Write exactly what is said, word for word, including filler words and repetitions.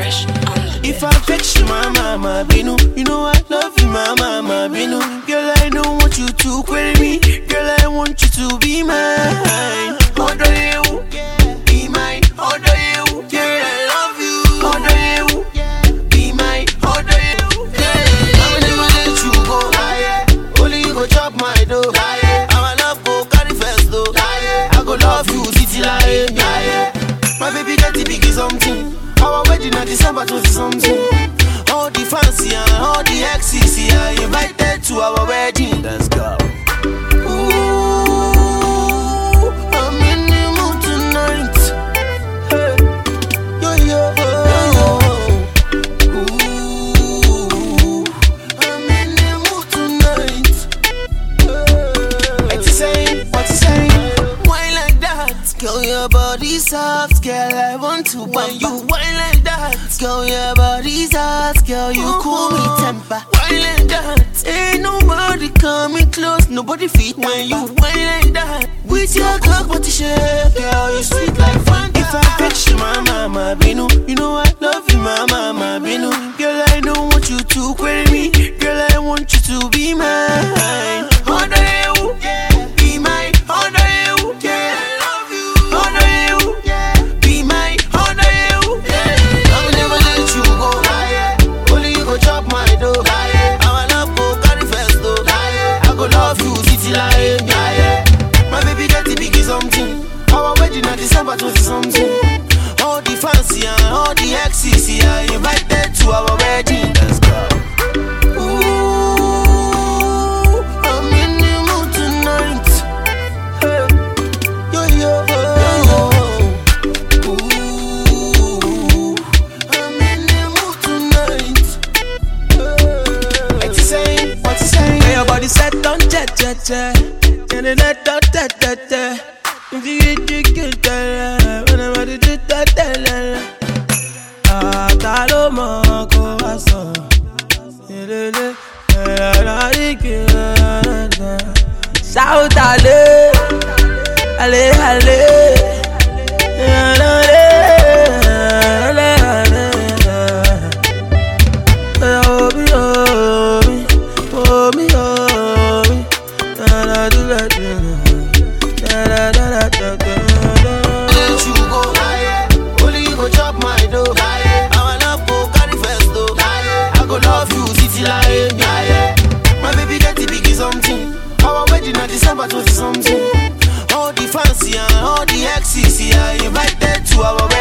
Fresh on the If I vex you, my mama, Binu, you know I love you, my mama, Binu. Girl, I don't want you to query me. Girl, I want you to be mine. Order you, be mine. Order you, girl, I love you. Order you, be mine. Order you, girl, I will never let you go. Only you go chop my dough. Our love go carry first though. I go love you, city like my baby got the biggie something. Our wedding in December twenty something. All the fancy and all the exes are invited to our wedding. Let's go. Ooh, I'm in the mood tonight. Hey, yo yo. Ooh, I'm in the mood tonight. Hey. What you saying? What you saying? Why like that? Girl, your body soft, girl. I want to when you whine like that. Girl, your body soft, girl. You cool me temper. Whine like that. Ain't nobody coming close, nobody feet when you whine like that. With your cock, what you shake, girl. You sweet like fun. If I vex you, my mama, Binu, you know I love you, my mama, Binu. Girl, I don't want you to query me. Girl, I want you to be mine. Order you, be mine. Order you, yeah. My baby got the biggie something. Our wedding in December twenty something. All the fancy and all the exes are invited to our wedding. Let's go. Ooh, I'm in the mood tonight. Hey, yo yo. Ooh, I'm in the mood tonight. Hey. What you saying? What you saying? Hey, your body set on jet jet jet. And then that that that that that. If you get you get that, whenever you do that that. Ah, talo mo ko aso. Elele, la la Shout ale, ale ale. Ale ale ale. Oh me oh me, oh me oh me. Da da da da. Da da da da da. Let you go, only you go chop my dough. Our love go carry first though. I go love you, city like my baby got the biggie something. Our wedding in December twenty something. All the fancy and all the exes are invited to our wedding.